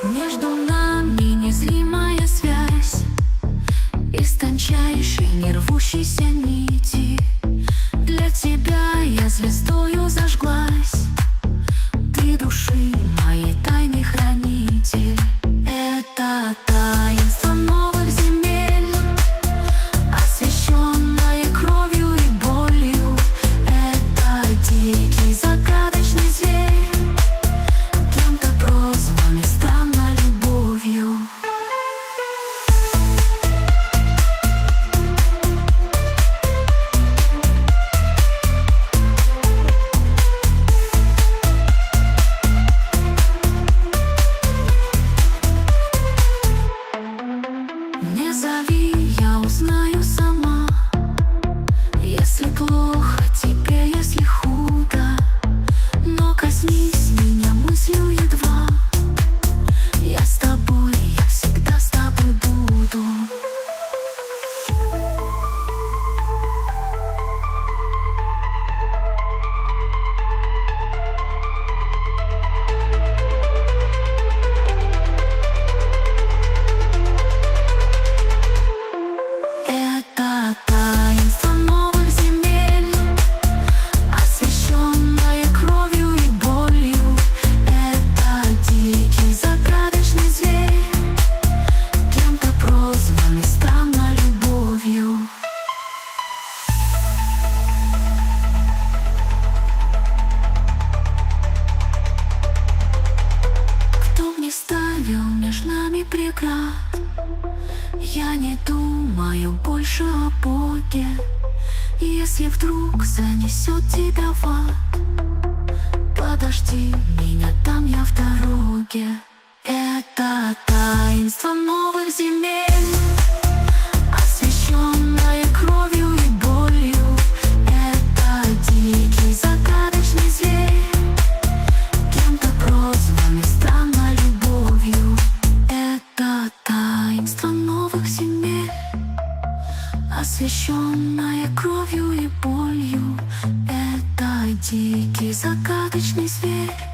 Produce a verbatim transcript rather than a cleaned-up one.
Между нами незримая связь, из тончайшей нервущейся нити. Для тебя я звездою зажглась, ты души моей тайный хранитель. Это таинство новых земель, освещенное кровью и болью. Это дикий загадочный зверь, кем-то прозванный странной любовью. Не зови, я узнаю сама. Если плохо тебе, если худо, но коснись меня мыслью едва. Я с тобой, я всегда с тобой буду. Это таинство новых земель, освещенное кровью и болью. Это дикий загадочный зверь, кем-то прозванный странной любовью. Кто б не ставил между нами преград, я не думаю больше о Боге. Если вдруг занесет тебя в ад, подожди меня, там я в дороге. Это таинство новых земель, освещенное кровью и болью. Это дикий загадочный зверь, кем-то прозванный странной любовью. Это таинство новых земель, освещенное кровью и болью. Это дикий загадочный зверь,